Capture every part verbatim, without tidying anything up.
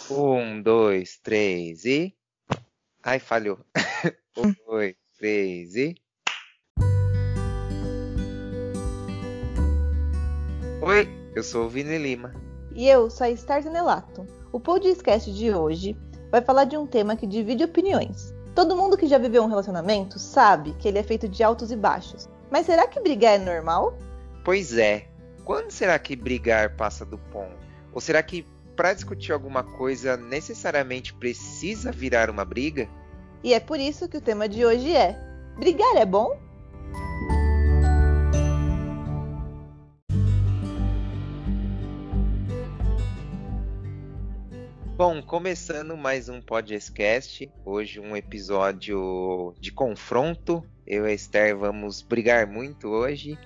Um, dois, três e. Ai, falhou. Um, dois, três e. Oi, eu sou o Vini Lima. E eu sou a Star Zanelato. O podcast de hoje vai falar de um tema que divide opiniões. Todo mundo que já viveu um relacionamento sabe que ele é feito de altos e baixos. Mas será que brigar é normal? Pois é. Quando será que brigar passa do ponto? Ou será que para discutir alguma coisa necessariamente precisa virar uma briga? E é por isso que o tema de hoje é: brigar é bom? Bom, começando mais um podcast, hoje um episódio de confronto. Eu e a Esther vamos brigar muito hoje.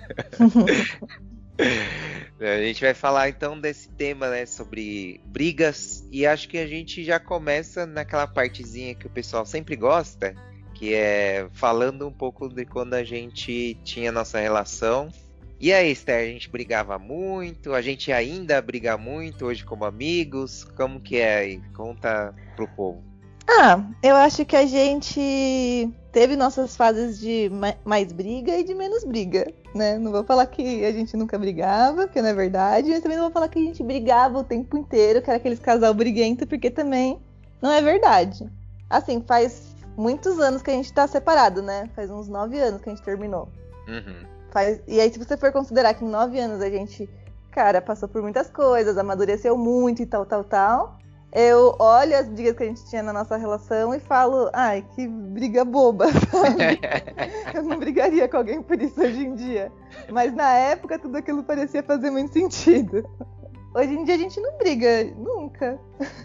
A gente vai falar então desse tema, né, sobre brigas, e acho que a gente já começa naquela partezinha que o pessoal sempre gosta, que é falando um pouco de quando a gente tinha nossa relação. E aí, Esther, a gente brigava muito, a gente ainda briga muito hoje como amigos, como que é aí? Conta pro povo. Ah, eu acho que a gente teve nossas fases de mais briga e de menos briga, né? Não vou falar que a gente nunca brigava, porque não é verdade, mas também não vou falar que a gente brigava o tempo inteiro, que era aqueles casal briguento, porque também não é verdade. Assim, faz muitos anos que a gente tá separado, né? Faz uns nove anos que a gente terminou. Uhum. Faz... E aí, se você for considerar que em nove anos a gente, cara, passou por muitas coisas, amadureceu muito e tal, tal, tal, eu olho as brigas que a gente tinha na nossa relação e falo, ai, que briga boba, sabe? Eu não brigaria com alguém por isso hoje em dia. Mas na época tudo aquilo parecia fazer muito sentido. Hoje em dia a gente não briga, nunca.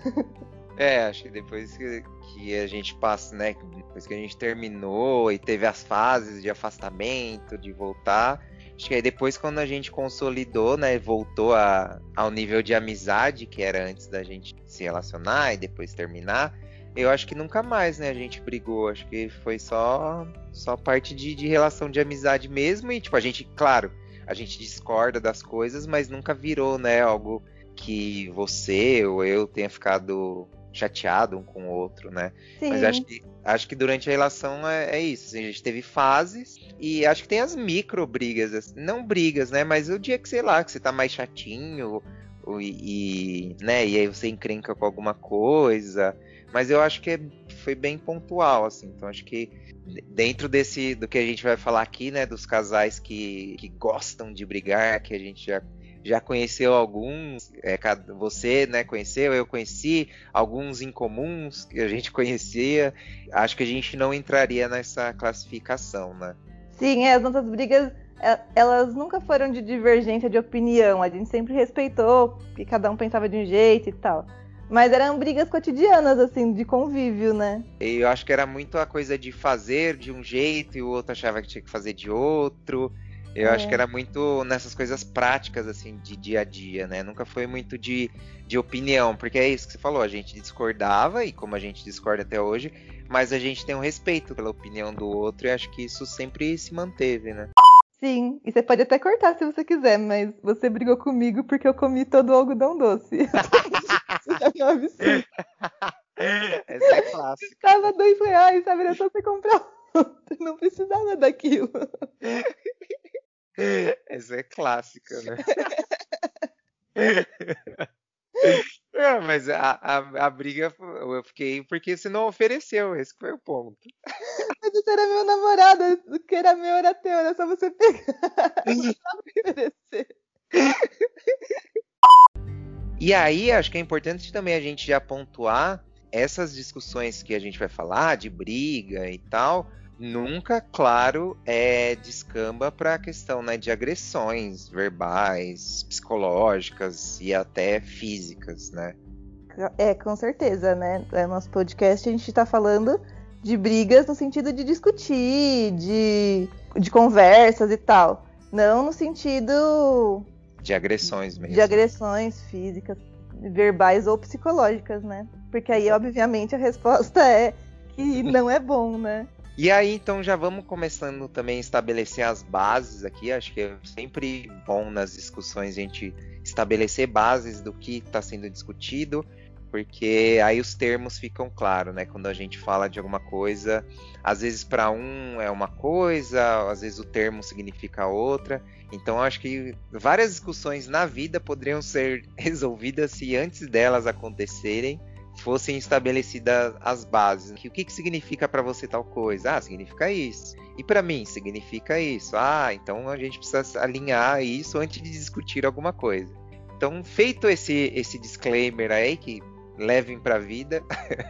É, acho que depois que, que a gente passa, né, depois que a gente terminou e teve as fases de afastamento, de voltar, acho que aí depois quando a gente consolidou, né, voltou a, ao nível de amizade que era antes da gente se relacionar e depois terminar, eu acho que nunca mais, né, a gente brigou, acho que foi só, só parte de, de relação de amizade mesmo e, tipo, a gente, claro, a gente discorda das coisas, mas nunca virou, né, algo que você ou eu tenha ficado chateado um com o outro, né? Sim. Mas acho que, acho que durante a relação é, é isso, assim, a gente teve fases e acho que tem as micro brigas, assim, não brigas, né? Mas o dia que, sei lá, que você tá mais chatinho ou, e, né? E aí você encrenca com alguma coisa, mas eu acho que é, foi bem pontual, assim, então acho que dentro desse, do que a gente vai falar aqui, né, dos casais que, que gostam de brigar, que a gente já já conheceu alguns, é, você, né, conheceu, eu conheci, alguns incomuns que a gente conhecia, acho que a gente não entraria nessa classificação, né? Sim, é, as nossas brigas, elas nunca foram de divergência de opinião, a gente sempre respeitou, que cada um pensava de um jeito e tal. Mas eram brigas cotidianas, assim, de convívio, né? E eu acho que era muito a coisa de fazer de um jeito e o outro achava que tinha que fazer de outro. Eu é. acho que era muito nessas coisas práticas, assim, de dia a dia, né? Nunca foi muito de, de opinião, porque é isso que você falou, a gente discordava, e como a gente discorda até hoje, mas a gente tem um respeito pela opinião do outro, e acho que isso sempre se manteve, né? Sim, e você pode até cortar se você quiser, mas você brigou comigo porque eu comi todo o algodão doce. Isso já é um absurdo. Essa é clássica. Tava dois reais, sabe? Era só você comprar outro, não precisava daquilo. Essa é clássica, né? É, mas a, a, a briga eu fiquei porque você não ofereceu, esse foi o ponto. Mas você era meu namorado, o que era meu era teu, era só você pegar. Não precisava oferecer. E aí, acho que é importante também a gente já pontuar essas discussões que a gente vai falar, de briga e tal, nunca, claro, é, descamba para a questão, né, de agressões verbais, psicológicas e até físicas, né? É, com certeza, né? No nosso podcast a gente está falando de brigas no sentido de discutir, de, de conversas e tal. Não no sentido... De agressões mesmo. De agressões físicas, verbais ou psicológicas, né? Porque aí, obviamente, a resposta é que não é bom, né? E aí, então, já vamos começando também a estabelecer as bases aqui. Acho que é sempre bom nas discussões a gente estabelecer bases do que está sendo discutido. porque aí os termos ficam claros, né? Quando a gente fala de alguma coisa, às vezes para um é uma coisa, às vezes o termo significa outra. Então acho que várias discussões na vida poderiam ser resolvidas se antes delas acontecerem fossem estabelecidas as bases. O que, que significa para você tal coisa? Ah, significa isso. E para mim, significa isso. Ah, então a gente precisa alinhar isso antes de discutir alguma coisa. Então, feito esse, esse disclaimer aí, que levem para a vida,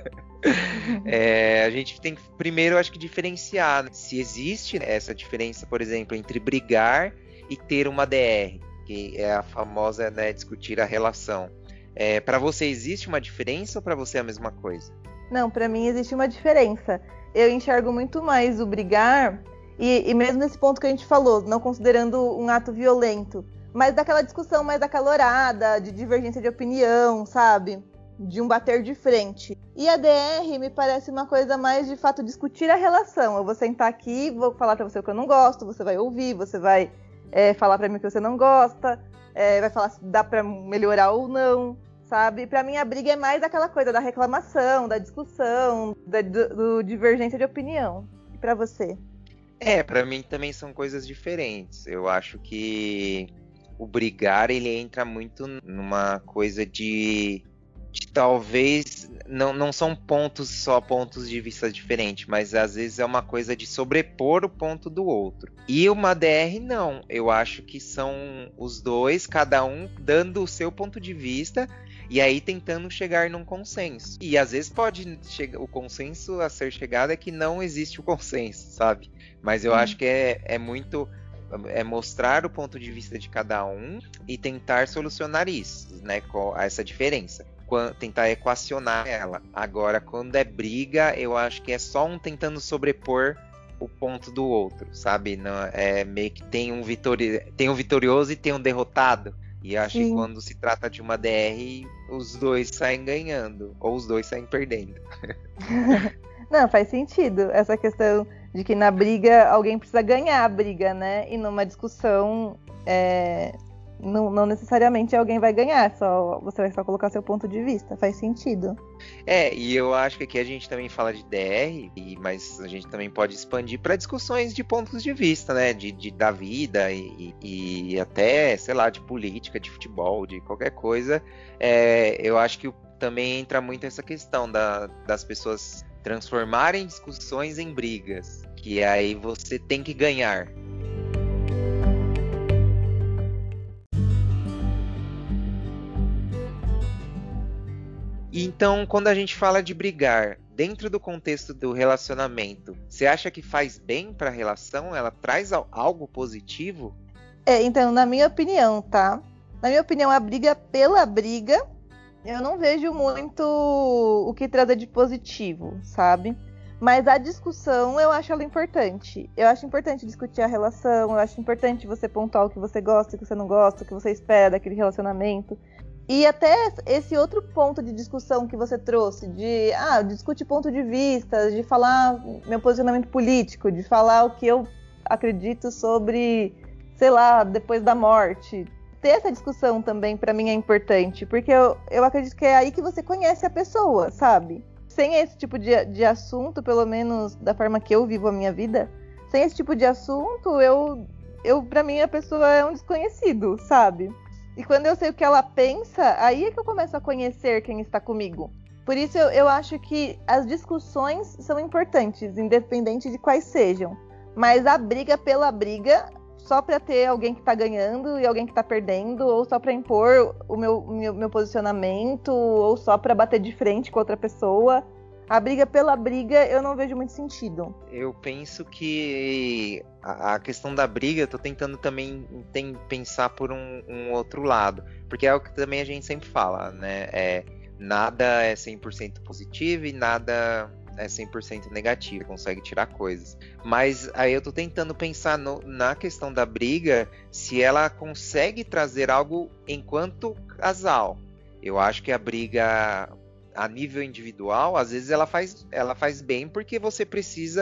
é, a gente tem que, primeiro, acho que diferenciar, né? Se existe essa diferença, por exemplo, entre brigar e ter uma D R, que é a famosa, né, discutir a relação. É, para você existe uma diferença ou para você é a mesma coisa? Não, para mim existe uma diferença. Eu enxergo muito mais o brigar, e, e mesmo nesse ponto que a gente falou, não considerando um ato violento, mas daquela discussão mais acalorada, de divergência de opinião, sabe? De um bater de frente. E a D R me parece uma coisa mais, de fato, discutir a relação. Eu vou sentar aqui, vou falar pra você o que eu não gosto, você vai ouvir, você vai é, falar pra mim o que você não gosta, é, vai falar se dá pra melhorar ou não. Sabe? Pra mim a briga é mais aquela coisa da reclamação, da discussão, da do, do divergência de opinião. E pra você? É, pra mim também são coisas diferentes. Eu acho que o brigar, ele entra muito numa coisa de, de talvez, não, não são pontos só pontos de vista diferentes, mas às vezes é uma coisa de sobrepor o ponto do outro. E uma D R não, eu acho que são os dois, cada um dando o seu ponto de vista, e aí tentando chegar num consenso. E às vezes pode chegar, o consenso a ser chegado é que não existe o consenso, sabe? Mas eu hum. acho que é, é muito... é mostrar o ponto de vista de cada um e tentar solucionar isso, né? Essa diferença. Tentar equacionar ela. Agora, quando é briga, eu acho que é só um tentando sobrepor o ponto do outro, sabe? Não, é meio que tem um, vitori... tem um vitorioso e tem um derrotado. E acho Sim. que quando se trata de uma D R, os dois saem ganhando, ou os dois saem perdendo. Não, faz sentido. Essa questão de que na briga alguém precisa ganhar a briga, né? E numa discussão, é... não, não necessariamente alguém vai ganhar, só você vai só colocar seu ponto de vista. Faz sentido. É, e eu acho que aqui a gente também fala de D R, mas a gente também pode expandir para discussões de pontos de vista, né? De, de, da vida e, e até, sei lá, de política, de futebol, de qualquer coisa. É, eu acho que também entra muito essa questão da, das pessoas transformarem discussões em brigas, que aí você tem que ganhar. Então, quando a gente fala de brigar, dentro do contexto do relacionamento, você acha que faz bem para a relação? Ela traz algo positivo? É, então, na minha opinião, tá? Na minha opinião, a briga pela briga, eu não vejo muito o que trazer de positivo, sabe? Mas a discussão, eu acho ela importante. Eu acho importante discutir a relação, eu acho importante você pontuar o que você gosta, o que você não gosta, o que você espera daquele relacionamento. E até esse outro ponto de discussão que você trouxe, de ah, discute ponto de vista, de falar meu posicionamento político, de falar o que eu acredito sobre, sei lá, depois da morte. Ter essa discussão também, pra mim, é importante, porque eu, eu acredito que é aí que você conhece a pessoa, sabe? Sem esse tipo de, de assunto, pelo menos da forma que eu vivo a minha vida, sem esse tipo de assunto, eu, eu pra mim, a pessoa é um desconhecido, sabe? E quando eu sei o que ela pensa, aí é que eu começo a conhecer quem está comigo. Por isso eu, eu acho que as discussões são importantes, independente de quais sejam. Mas a briga pela briga, só para ter alguém que está ganhando e alguém que está perdendo, ou só para impor o meu, meu, meu posicionamento, ou só para bater de frente com outra pessoa, a briga pela briga eu não vejo muito sentido. Eu penso que a questão da briga, eu tô tentando também tem, pensar por um, um outro lado. Porque é o que também a gente sempre fala, né? É, nada é cem por cento positivo e nada é cem por cento negativo. Consegue tirar coisas. Mas aí eu tô tentando pensar no, na questão da briga, se ela consegue trazer algo enquanto casal. Eu acho que a briga... a nível individual, às vezes ela faz, ela faz bem porque você precisa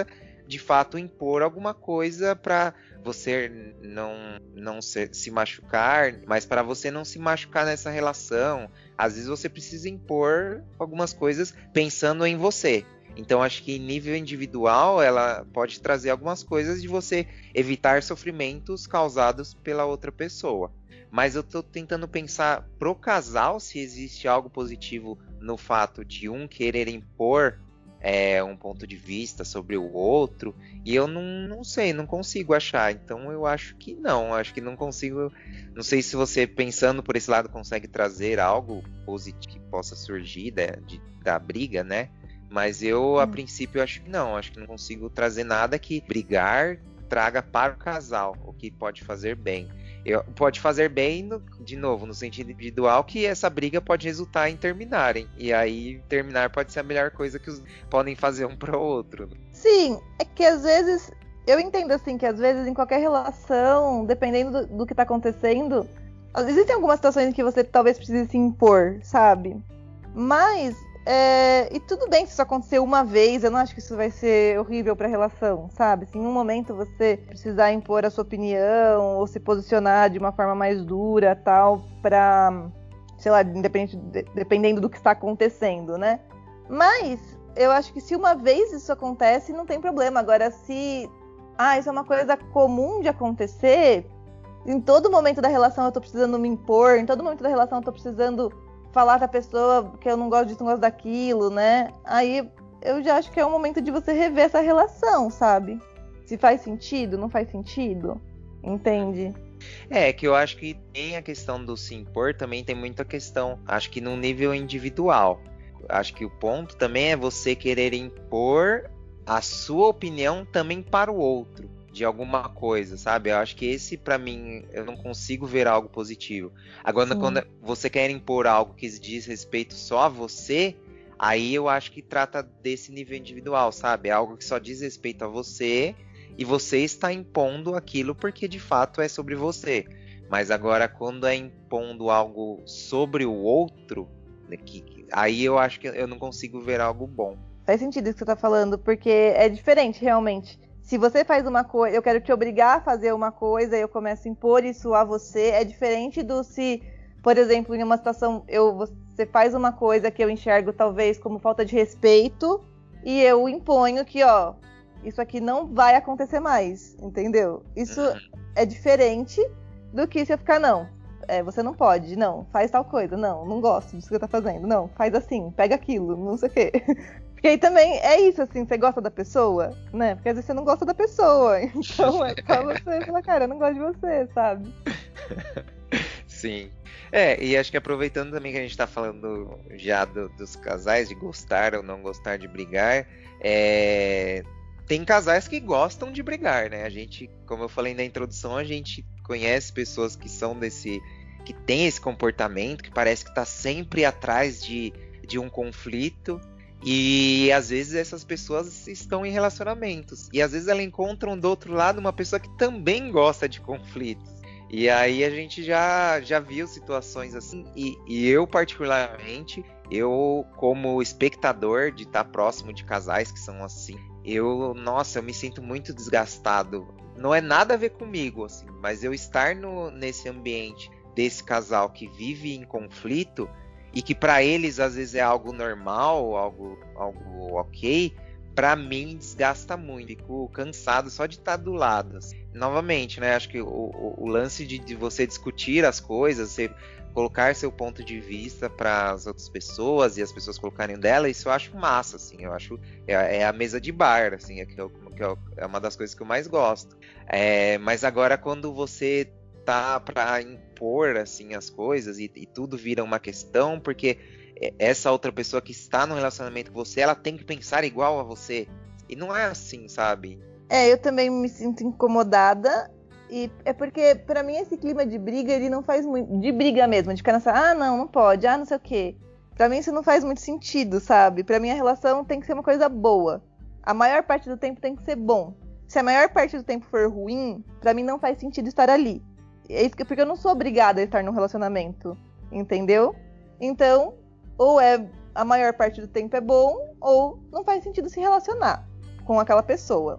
de fato impor alguma coisa para você não, não se, se machucar, mas para você não se machucar nessa relação, às vezes você precisa impor algumas coisas pensando em você. Então acho que em nível individual ela pode trazer algumas coisas de você evitar sofrimentos causados pela outra pessoa. Mas eu tô tentando pensar pro casal se existe algo positivo no fato de um querer impor é, um ponto de vista sobre o outro, e eu não, não sei, não consigo achar. Então eu acho que não, acho que não consigo. Não sei se você, pensando por esse lado, consegue trazer algo positivo que possa surgir da, de, da briga, né? Mas eu, a hum. princípio, acho que não. Acho que não consigo trazer nada que brigar traga para o casal, o que pode fazer bem. Eu, pode fazer bem, no, de novo, no sentido individual, que essa briga pode resultar em terminarem. E aí, terminar pode ser a melhor coisa que os podem fazer um para o outro. Sim, é que às vezes, eu entendo assim, que às vezes em qualquer relação, dependendo do, do que está acontecendo, existem algumas situações em que você talvez precise se impor, sabe? Mas... É, e tudo bem se isso acontecer uma vez, eu não acho que isso vai ser horrível pra relação, sabe? Se em um momento você precisar impor a sua opinião ou se posicionar de uma forma mais dura, tal, pra, sei lá, independente, dependendo do que está acontecendo, né? Mas eu acho que se uma vez isso acontece, não tem problema. Agora, se ah, isso é uma coisa comum de acontecer, em todo momento da relação eu tô precisando me impor, em todo momento da relação eu tô precisando falar pra pessoa que eu não gosto disso, não gosto daquilo, né? Aí eu já acho que é o momento de você rever essa relação, sabe? Se faz sentido, não faz sentido, entende? É, que eu acho que tem a questão do se impor, também tem muita questão, acho que no nível individual. Acho que o ponto também é você querer impor a sua opinião também para o outro. De alguma coisa, sabe? Eu acho que esse, pra mim, eu não consigo ver algo positivo. Agora, Sim. quando você quer impor algo que diz respeito só a você, aí eu acho que trata desse nível individual, sabe? É algo que só diz respeito a você e você está impondo aquilo porque, de fato, é sobre você. Mas agora, quando é impondo algo sobre o outro, que, aí eu acho que eu não consigo ver algo bom. Faz sentido isso que você tá falando, porque é diferente, realmente. Se você faz uma coisa, eu quero te obrigar a fazer uma coisa e eu começo a impor isso a você, é diferente do se, por exemplo, em uma situação, eu, você faz uma coisa que eu enxergo talvez como falta de respeito e eu imponho que, ó, isso aqui não vai acontecer mais, entendeu? Isso é diferente do que se eu ficar, não, é, você não pode, não, faz tal coisa, não, não gosto disso que você tá fazendo, não, faz assim, pega aquilo, não sei o quê. Porque aí também é isso, assim, você gosta da pessoa, né? Porque às vezes você não gosta da pessoa, então é só você falar, cara, eu não gosto de você, sabe? Sim. É, e acho que aproveitando também que a gente tá falando já do, dos casais, de gostar ou não gostar de brigar, é... tem casais que gostam de brigar, né? A gente, como eu falei na introdução, a gente conhece pessoas que são desse... que tem esse comportamento, que parece que tá sempre atrás de, de um conflito. E às vezes essas pessoas estão em relacionamentos. E às vezes elas encontram do outro lado uma pessoa que também gosta de conflitos. E aí a gente já, já viu situações assim. E, e eu particularmente, eu como espectador de estar próximo de casais que são assim, eu, nossa, eu me sinto muito desgastado. Não é nada a ver comigo, assim, mas eu estar no, nesse ambiente desse casal que vive em conflito... e que para eles às vezes é algo normal, algo, algo ok, para mim desgasta muito, fico cansado só de estar do lado. Assim. Novamente, né, acho que o, o, o lance de, de você discutir as coisas, você colocar seu ponto de vista para as outras pessoas e as pessoas colocarem dela, isso eu acho massa, assim, eu acho, é, é a mesa de bar, assim, é, que eu, que eu, é uma das coisas que eu mais gosto. É, mas agora quando você tá para impor assim as coisas e, e tudo vira uma questão porque essa outra pessoa que está no relacionamento com você, ela tem que pensar igual a você e não é assim, sabe? É, eu também me sinto incomodada e é porque pra mim esse clima de briga ele não faz muito, de briga mesmo, de ficar nessa, ah não, não pode, ah não sei o quê. Pra mim isso não faz muito sentido, sabe? Pra mim a relação tem que ser uma coisa boa. A maior parte do tempo tem que ser bom. Se a maior parte do tempo for ruim, pra mim não faz sentido estar ali. É isso que, porque eu não sou obrigada a estar num relacionamento, entendeu? Então, ou é a maior parte do tempo é bom, ou não faz sentido se relacionar com aquela pessoa.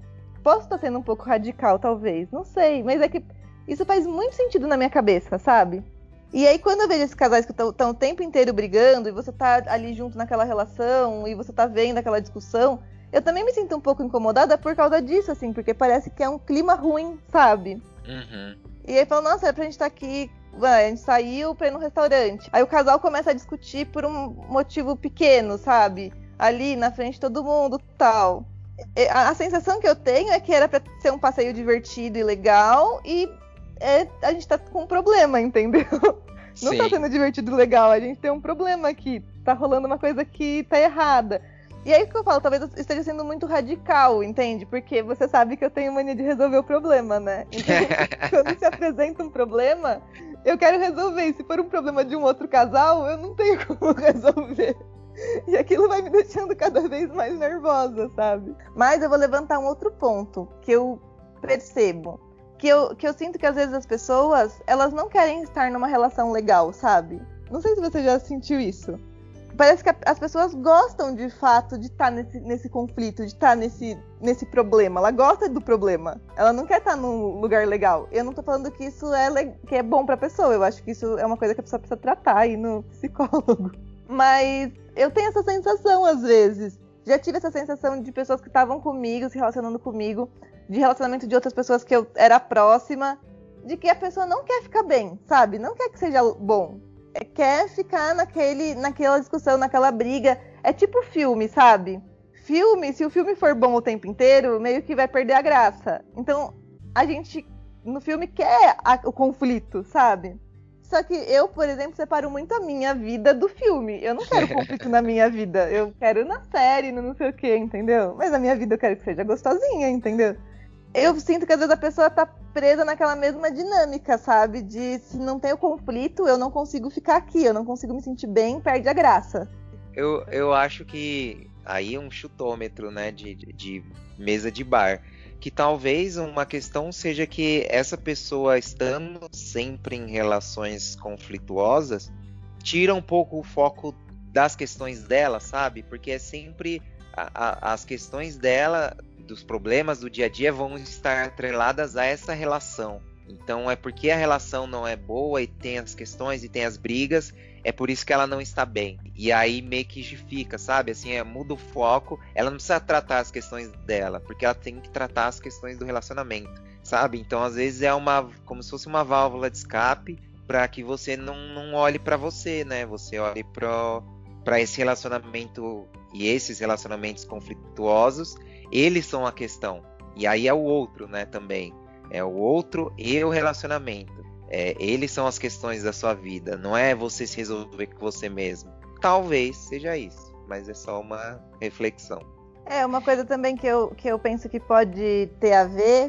posso estar sendo um pouco radical, talvez, não sei, mas é que isso faz muito sentido na minha cabeça, sabe? E aí quando eu vejo esses casais que estão o tempo inteiro brigando, e você tá ali junto naquela relação, e você tá vendo aquela discussão, eu também me sinto um pouco incomodada por causa disso, assim, porque parece que é um clima ruim, sabe? Uhum. E aí fala, nossa, é pra gente estar aqui, a gente saiu pra ir no restaurante. Aí o casal começa a discutir por um motivo pequeno, sabe? Ali na frente de todo mundo, tal. A, a sensação que eu tenho é que era pra ser um passeio divertido e legal, e é, a gente tá com um problema, entendeu? Não Sim. tá sendo divertido e legal, a gente tem um problema aqui, tá rolando uma coisa que tá errada. E aí o que eu falo, talvez eu esteja sendo muito radical, entende? Porque você sabe que eu tenho mania de resolver o problema, né? Então, quando se apresenta um problema, eu quero resolver. E se for um problema de um outro casal, eu não tenho como resolver. E aquilo vai me deixando cada vez mais nervosa, sabe? Mas eu vou levantar um outro ponto que eu percebo. Que eu, que eu sinto que às vezes as pessoas, elas não querem estar numa relação legal, sabe? Não sei se você já sentiu isso. Parece que a, as pessoas gostam de fato de estar nesse, nesse conflito, de estar nesse, nesse problema. Ela gosta do problema. Ela não quer estar num lugar legal. Eu não tô falando que isso é, le- que é bom pra pessoa. Eu acho que isso é uma coisa que a pessoa precisa tratar aí no psicólogo. Mas eu tenho essa sensação às vezes. Já tive essa sensação de pessoas que estavam comigo, se relacionando comigo, de relacionamento de outras pessoas que eu era próxima, de que a pessoa não quer ficar bem, sabe? Não quer que seja bom. Quer ficar naquele, naquela discussão, naquela briga. É tipo filme, sabe? Filme, se o filme for bom o tempo inteiro, meio que vai perder a graça. Então, a gente, no filme, quer a, o conflito, sabe? Só que eu, por exemplo, separo muito a minha vida do filme. Eu não quero conflito na minha vida. Eu quero na série, no não sei o quê, entendeu? Mas a minha vida eu quero que seja gostosinha, entendeu? Eu sinto que às vezes a pessoa tá presa naquela mesma dinâmica, sabe? De se não tem o conflito, eu não consigo ficar aqui, eu não consigo me sentir bem, perde a graça. Eu, eu acho que aí é um chutômetro, né, de, de, de mesa de bar. Que talvez uma questão seja que essa pessoa estando sempre em relações conflituosas, tira um pouco o foco das questões dela, sabe? Porque é sempre a, a, as questões dela, dos problemas do dia a dia, vão estar atreladas a essa relação. Então é porque a relação não é boa e tem as questões e tem as brigas, é por isso que ela não está bem. E aí meio que fica, sabe? Assim, é, muda o foco. Ela não precisa tratar as questões dela, porque ela tem que tratar as questões do relacionamento, sabe? Então às vezes é uma, como se fosse uma válvula de escape para que você não, não olhe para você, né? Você olhe para esse relacionamento e esses relacionamentos conflituosos, eles são a questão. E aí é o outro, né, também. É o outro e o relacionamento. É, eles são as questões da sua vida. Não é você se resolver com você mesmo. Talvez seja isso, mas é só uma reflexão. É, uma coisa também que eu, que eu penso que pode ter a ver,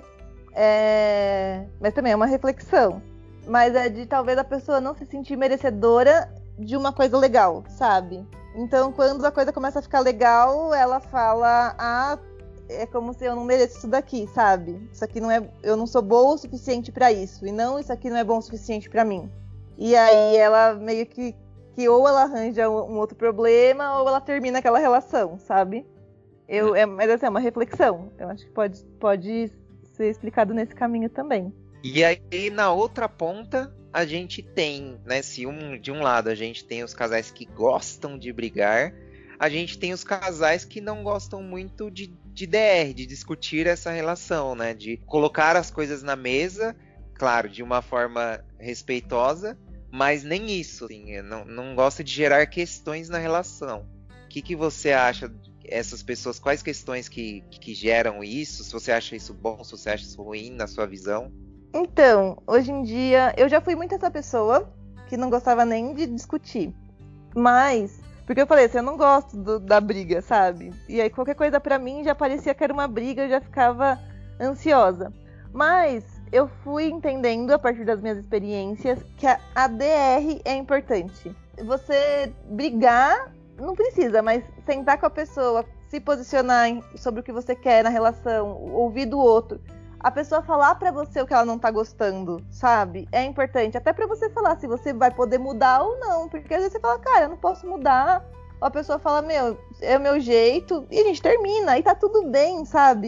é... mas também é uma reflexão. Mas é de talvez a pessoa não se sentir merecedora de uma coisa legal, sabe? Então, quando a coisa começa a ficar legal, ela fala, ah, é como se eu não mereço isso daqui, sabe? Isso aqui não é, eu não sou boa o suficiente pra isso, e não, isso aqui não é bom o suficiente pra mim. E aí ela meio que, que ou ela arranja um, um outro problema, ou ela termina aquela relação, sabe? Eu, é, mas assim, é uma reflexão. Eu acho que pode, pode ser explicado nesse caminho também. E aí, na outra ponta, a gente tem, né, se um, de um lado a gente tem os casais que gostam de brigar, a gente tem os casais que não gostam muito de, de D R, de discutir essa relação, né, de colocar as coisas na mesa, claro, de uma forma respeitosa, mas nem isso, assim, não, não gosta de gerar questões na relação. O que, que você acha essas pessoas, quais questões que, que geram isso, se você acha isso bom, se você acha isso ruim na sua visão? Então, hoje em dia, eu já fui muito essa pessoa que não gostava nem de discutir. Mas, porque eu falei assim, eu não gosto do, da briga, sabe? E aí qualquer coisa pra mim já parecia que era uma briga, eu já ficava ansiosa. Mas eu fui entendendo, a partir das minhas experiências, que a, a D R é importante. Você brigar, não precisa, mas sentar com a pessoa, se posicionar em, sobre o que você quer na relação, ouvir do outro. A pessoa falar pra você o que ela não tá gostando, sabe? É importante. Até pra você falar se você vai poder mudar ou não. Porque às vezes você fala, cara, eu não posso mudar. Ou a pessoa fala, meu, é o meu jeito. E a gente termina. E tá tudo bem, sabe?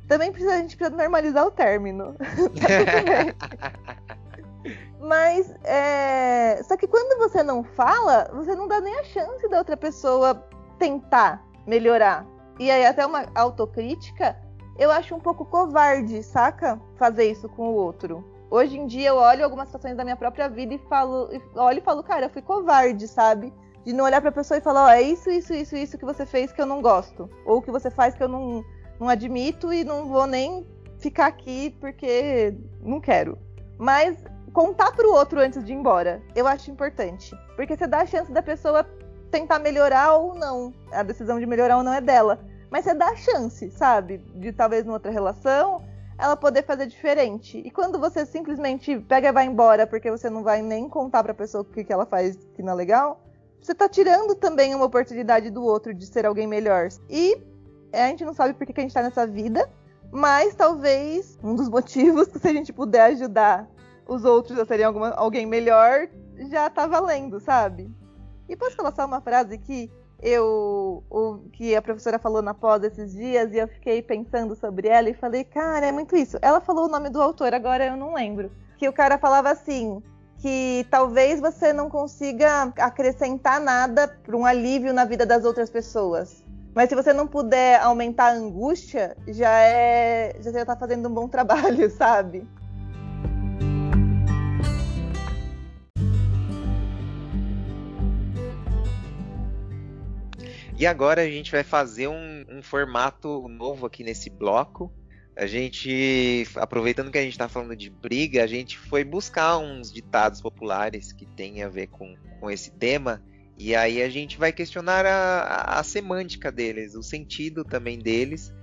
também precisa, a gente precisa normalizar o término. Tá tudo bem. Mas, é... só que quando você não fala, você não dá nem a chance da outra pessoa tentar melhorar. E aí até uma autocrítica, eu acho um pouco covarde, saca? Fazer isso com o outro. Hoje em dia eu olho algumas situações da minha própria vida e falo, olho e falo, cara, eu fui covarde, sabe? De não olhar pra pessoa e falar, ó, oh, é isso, isso, isso, isso que você fez que eu não gosto. Ou que você faz que eu não, não admito e não vou nem ficar aqui porque não quero. Mas contar pro outro antes de ir embora, eu acho importante. Porque você dá a chance da pessoa tentar melhorar ou não. A decisão de melhorar ou não é dela. Mas você dá a chance, sabe? De talvez numa outra relação, ela poder fazer diferente. E quando você simplesmente pega e vai embora porque você não vai nem contar pra pessoa o que, que ela faz que não é legal, você tá tirando também uma oportunidade do outro de ser alguém melhor. E a gente não sabe por que, que a gente tá nessa vida, mas talvez um dos motivos que se a gente puder ajudar os outros a serem alguma, alguém melhor, já tá valendo, sabe? E posso falar só uma frase que eu, o, que a professora falou na pós esses dias, e eu fiquei pensando sobre ela e falei, cara, é muito isso. Ela falou o nome do autor, agora eu não lembro. Que o cara falava assim, que talvez você não consiga acrescentar nada para um alívio na vida das outras pessoas. Mas se você não puder aumentar a angústia, já é, já está fazendo um bom trabalho, sabe? E agora a gente vai fazer um, um formato novo aqui nesse bloco. A gente, aproveitando que a gente está falando de briga, a gente foi buscar uns ditados populares que tem a ver com, com esse tema. E aí a gente vai questionar a, a, a semântica deles, o sentido também deles,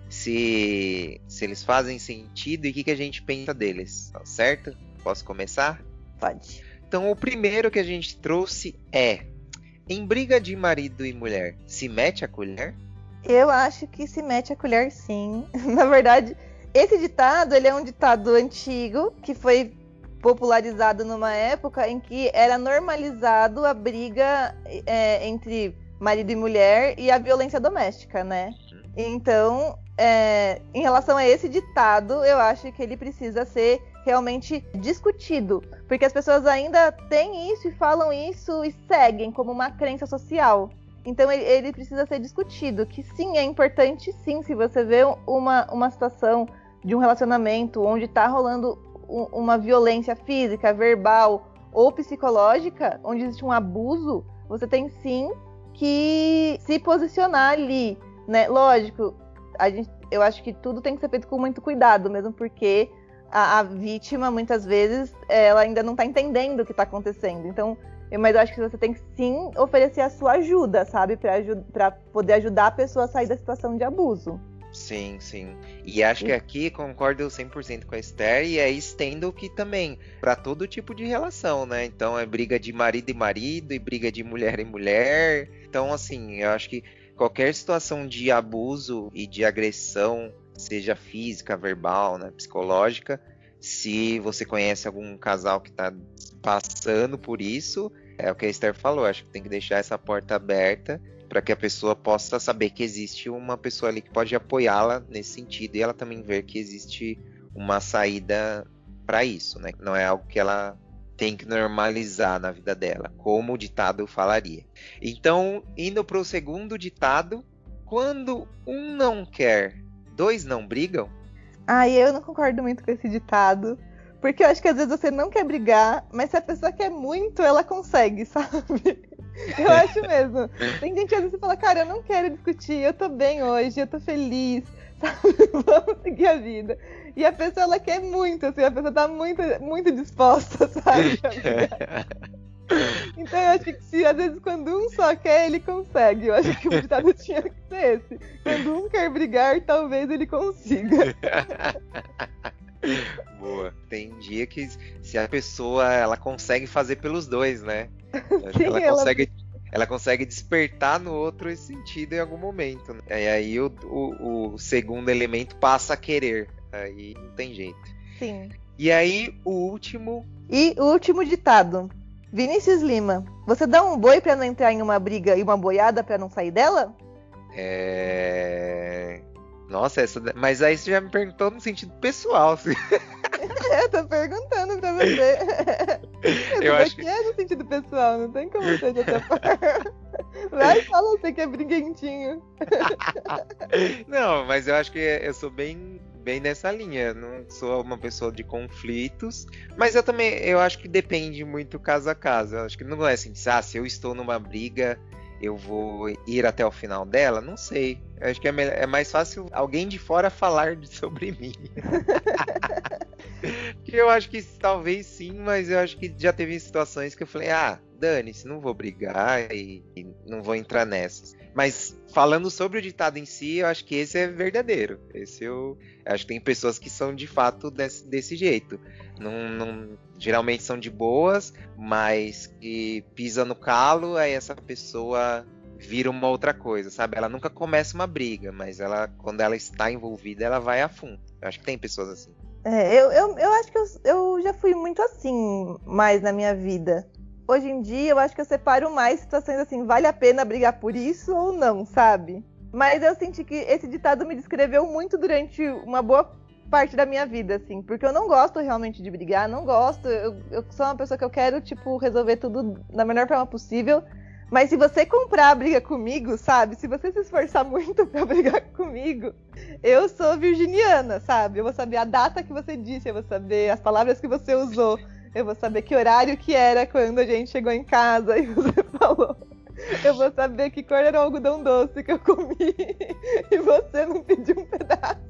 se, se eles fazem sentido e o que, que a gente pensa deles, certo? Posso começar? Pode. Então o primeiro que a gente trouxe é: em briga de marido e mulher, se mete a colher? Eu acho que se mete a colher, sim. Na verdade, esse ditado, ele é um ditado antigo, que foi popularizado numa época em que era normalizado a briga é, entre marido e mulher e a violência doméstica, né? Então, é, em relação a esse ditado, eu acho que ele precisa ser realmente discutido, porque as pessoas ainda têm isso e falam isso e seguem como uma crença social. Então ele, ele precisa ser discutido, que sim, é importante sim, se você vê uma, uma situação de um relacionamento onde está rolando um, uma violência física, verbal ou psicológica, onde existe um abuso, você tem sim que se posicionar ali, né? Lógico, a gente, eu acho que tudo tem que ser feito com muito cuidado, mesmo porque A, a vítima, muitas vezes, ela ainda não está entendendo o que está acontecendo. Então, eu, mas eu acho que você tem que sim oferecer a sua ajuda, sabe? Para poder ajudar a pessoa a sair da situação de abuso. Sim, sim. E acho que aqui concordo cem por cento com a Esther, e aí estendo que também para todo tipo de relação, né? Então é briga de marido e marido, e briga de mulher e mulher. Então, assim, eu acho que qualquer situação de abuso e de agressão, seja física, verbal, né, psicológica, se você conhece algum casal que está passando por isso, é o que a Esther falou, acho que tem que deixar essa porta aberta para que a pessoa possa saber que existe uma pessoa ali que pode apoiá-la nesse sentido, e ela também ver que existe uma saída para isso, né? Não é algo que ela tem que normalizar na vida dela, como o ditado falaria. Então, indo para o segundo ditado, quando um não quer, dois não brigam? Ah, eu não concordo muito com esse ditado. Porque eu acho que às vezes você não quer brigar, mas se a pessoa quer muito, ela consegue, sabe? Eu acho mesmo. Tem gente que às vezes fala, cara, eu não quero discutir, eu tô bem hoje, eu tô feliz, sabe? Vamos seguir a vida. E a pessoa, ela quer muito, assim, a pessoa tá muito, muito disposta, sabe? Então eu acho que se, às vezes quando um só quer, ele consegue. Eu acho que o ditado tinha que ser esse. Quando um quer brigar, talvez ele consiga. Boa. Tem dia que se a pessoa ela consegue fazer pelos dois, né? Sim, ela, ela... consegue, ela consegue despertar no outro esse sentido em algum momento, né? E aí o, o, o segundo elemento passa a querer. Aí não tem jeito. Sim. E aí o último... E o último ditado. Vinícius Lima, você dá um boi pra não entrar em uma briga e uma boiada pra não sair dela? É... Nossa, essa... mas aí você já me perguntou no sentido pessoal. Assim. Eu tô perguntando pra você. Eu, Eu acho que que é no sentido pessoal, não tem como ser de outra forma. Vai, fala você que é briguentinho. Não, mas eu acho que eu sou bem, bem nessa linha. Não sou uma pessoa de conflitos, mas eu também, eu acho que depende muito caso a caso. Eu acho que não é assim, ah, se eu estou numa briga, eu vou ir até o final dela? Não sei. Eu acho que é, melhor, é mais fácil alguém de fora falar sobre mim. Porque eu acho que talvez sim, mas eu acho que já teve situações que eu falei, ah, dane-se, não vou brigar e, e não vou entrar nessas. Mas falando sobre o ditado em si, eu acho que esse é verdadeiro. Esse eu, eu acho que tem pessoas que são de fato desse, desse jeito. Não, não, geralmente são de boas, mas que pisa no calo, aí essa pessoa vira uma outra coisa, sabe? Ela nunca começa uma briga, mas ela, quando ela está envolvida, ela vai a fundo. Eu acho que tem pessoas assim. É, eu, eu, eu acho que eu, eu já fui muito assim, mais na minha vida. Hoje em dia, eu acho que eu separo mais situações assim, vale a pena brigar por isso ou não, sabe? Mas eu senti que esse ditado me descreveu muito durante uma boa parte da minha vida, assim, porque eu não gosto realmente de brigar, não gosto, eu, eu sou uma pessoa que eu quero, tipo, resolver tudo da melhor forma possível. Mas se você comprar a briga comigo, sabe? Se você se esforçar muito pra brigar comigo, eu sou virginiana, sabe? Eu vou saber a data que você disse, eu vou saber as palavras que você usou, eu vou saber que horário que era quando a gente chegou em casa e você falou. Eu vou saber que cor era o algodão doce que eu comi e você não pediu um pedaço.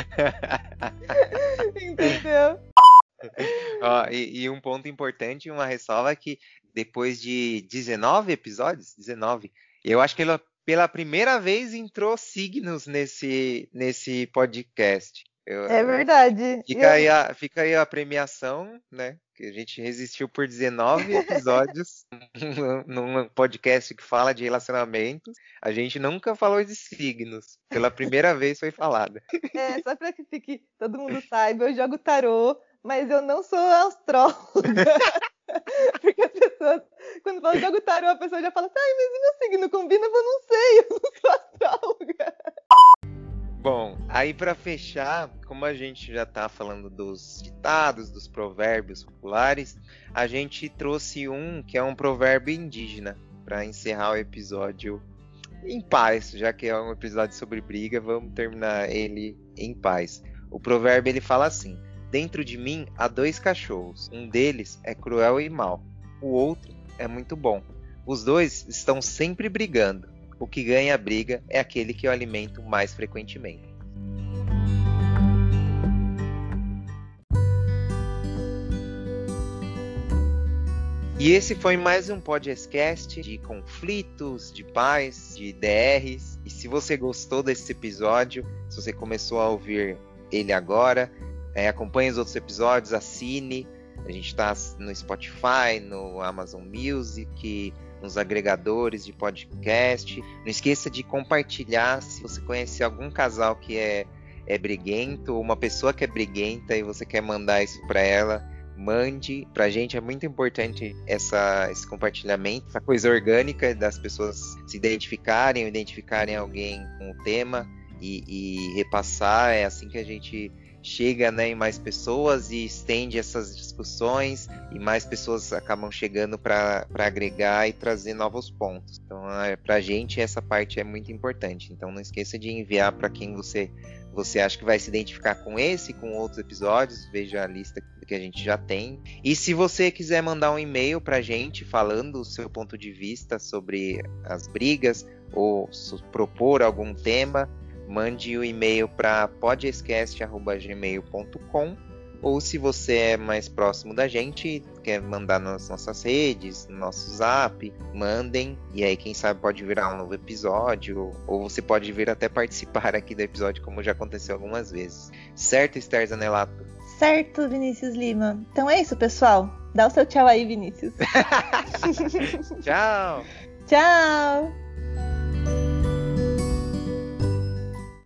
Entendeu? Ó, e, e um ponto importante, uma ressalva é que depois de dezenove episódios, dezenove, eu acho que ele, pela primeira vez entrou signos nesse, nesse podcast. Eu, é verdade. Fica, eu... aí a, fica aí a premiação, né? Que a gente resistiu por dezenove episódios num podcast que fala de relacionamentos. A gente nunca falou de signos. Pela primeira vez foi falada. É, só pra que fique, todo mundo saiba, eu jogo tarô, mas eu não sou astróloga. Porque as pessoas, quando falam jogo tarô, a pessoa já fala assim, ai, mas e meu signo combina? Eu não sei, eu não sou astróloga. Bom, aí pra fechar, como a gente já tá falando dos ditados, dos provérbios populares, a gente trouxe um que é um provérbio indígena para encerrar o episódio em paz, já que é um episódio sobre briga, vamos terminar ele em paz. O provérbio ele fala assim: dentro de mim há dois cachorros, um deles é cruel e mau, o outro é muito bom. Os dois estão sempre brigando. O que ganha a briga é aquele que eu alimento mais frequentemente. E esse foi mais um podcast de conflitos, de paz, de D Rs. E se você gostou desse episódio, se você começou a ouvir ele agora, é, acompanhe os outros episódios, assine. A gente está no Spotify, no Amazon Music, nos agregadores de podcast. Não esqueça de compartilhar se você conhece algum casal que é, é briguento, ou uma pessoa que é briguenta e você quer mandar isso para ela. Mande, pra gente é muito importante essa, esse compartilhamento, essa coisa orgânica das pessoas se identificarem, ou identificarem alguém com o tema e, e repassar. É assim que a gente chega, né, em mais pessoas e estende essas discussões, e mais pessoas acabam chegando para agregar e trazer novos pontos. Então, é, pra gente essa parte é muito importante. Então não esqueça de enviar para quem você você acha que vai se identificar com esse, com outros episódios, veja a lista que a gente já tem. E se você quiser mandar um e-mail pra gente falando o seu ponto de vista sobre as brigas ou propor algum tema, mande o um e-mail para podcast arroba gmail ponto com, ou se você é mais próximo da gente, quer mandar nas nossas redes, no nosso zap, mandem, e aí quem sabe pode virar um novo episódio, ou você pode vir até participar aqui do episódio, como já aconteceu algumas vezes. Certo, Esther Zanelato? Certo, Vinícius Lima. Então é isso, pessoal. Dá o seu tchau aí, Vinícius. Tchau! Tchau!